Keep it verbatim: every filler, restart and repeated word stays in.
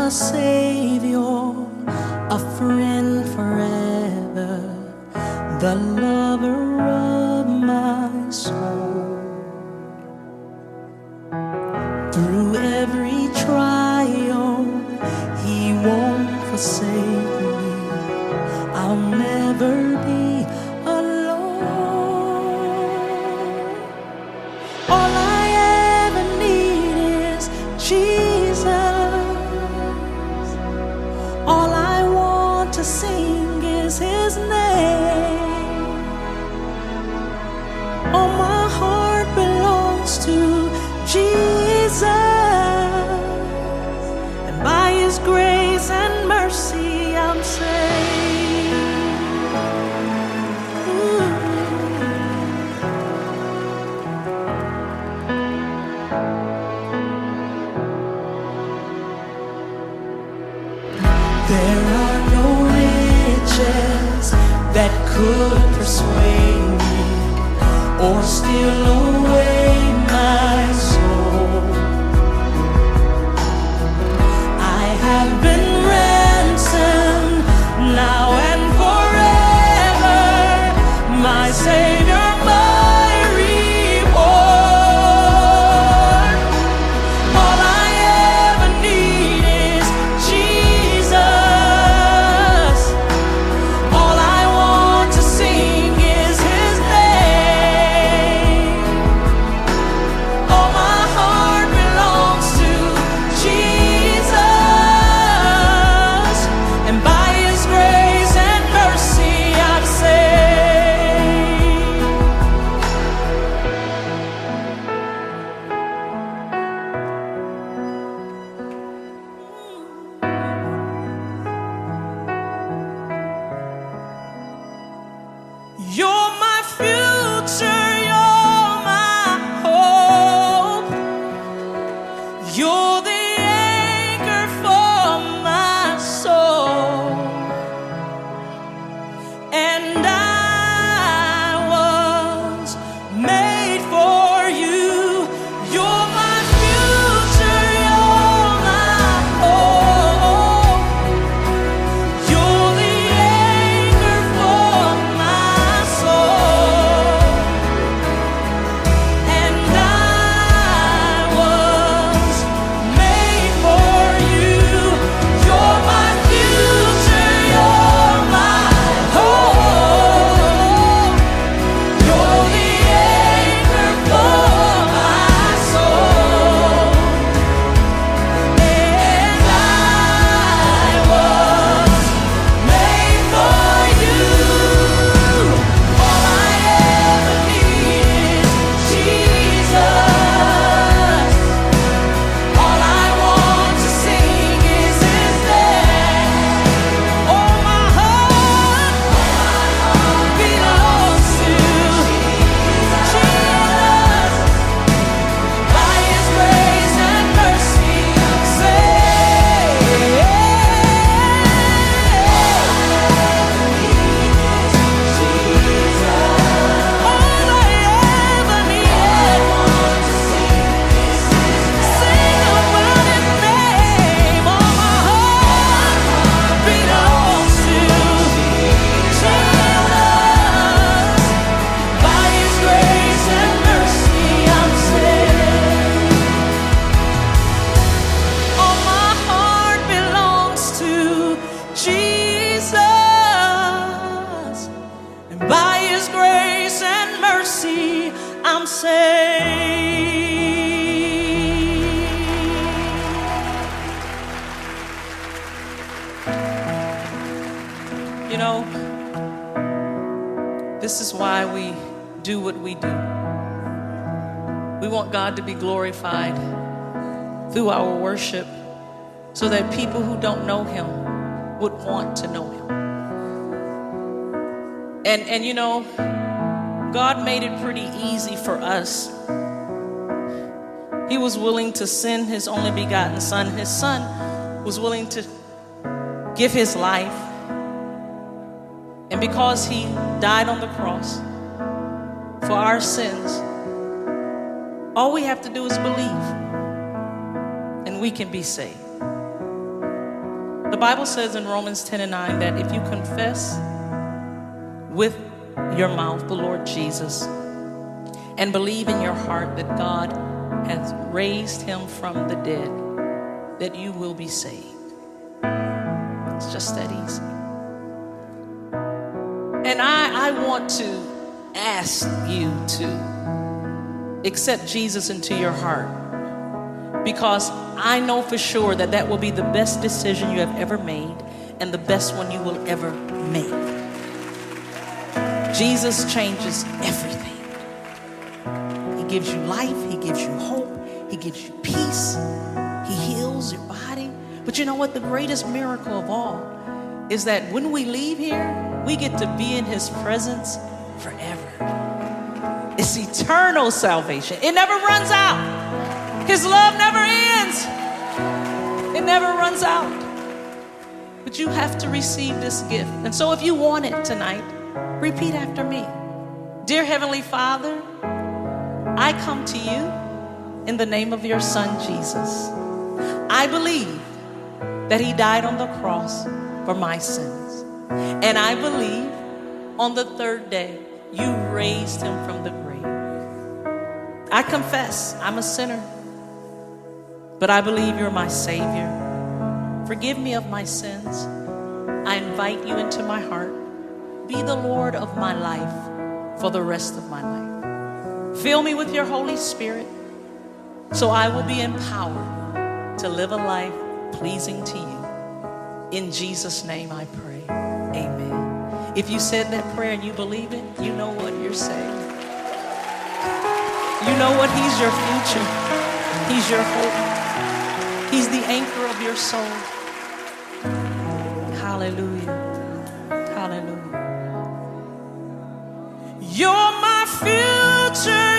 a Savior, a friend forever, the lover of my soul. Through every trial, He won't forsake me. I'll never be alone. All I ever need is Jesus. All I want to sing is His name. All my heart belongs to Jesus, and by His grace and mercy I'm saved. Ooh. There are no riches that could persuade me or steal away my soul. I have been ransomed now and forever, my Savior, my reward. All I ever need is Jesus. All I want to sing is His name. All my heart belongs to Jesus, and by His grace and mercy I'm saved. You're my future, you're my hope. You're the anchor for my soul. And I was made for you. You're my future, you're my hope. You're the anchor for my soul. And I was made for you. You're my future, you're my hope. You're the anchor for my soul. And I was made for you. All I ever need is Jesus. All I want to sing is His name. All my heart belongs to Jesus. By His grace and mercy I'm saved. All I ever need is sing about His name. All my heart belongs to Jesus. By His grace and mercy I'm saved. All my heart belongs to Jesus, and by His grace and mercy I'm saved. You know, this is why we do what we do. We want God to be glorified through our worship, so that people who don't know Him would want to know Him. And and you know, God made it pretty easy for us. He was willing to send His only begotten Son. His Son was willing to give His life. And because He died on the cross for our sins, all we have to do is believe, and we can be saved. The Bible says in Romans ten and nine that if you confess with your mouth the Lord Jesus and believe in your heart that God has raised him from the dead, that you will be saved. It's just that easy. And I, I want to ask you to accept Jesus into your heart, because I know for sure that that will be the best decision you have ever made and the best one you will ever make. Jesus changes everything. He gives you life. He gives you hope. He gives you peace. He heals your body. But you know what? The greatest miracle of all is that when we leave here, we get to be in his presence forever. It's eternal salvation. It never runs out. His love never ends. It never runs out. But you have to receive this gift. And so if you want it tonight, repeat after me. Dear Heavenly Father, I come to you in the name of your Son, Jesus. I believe that he died on the cross for my sins. And I believe on the third day, you raised him from the grave. I confess I'm a sinner, but I believe you're my Savior. Forgive me of my sins. I invite you into my heart. Be the Lord of my life for the rest of my life. Fill me with your Holy Spirit so I will be empowered to live a life pleasing to you. In Jesus' name I pray. Amen. If you said that prayer and you believe it, you know what you're saying. You know what? He's your future. He's your hope. He's the anchor of your soul. Hallelujah. Hallelujah. You're my future.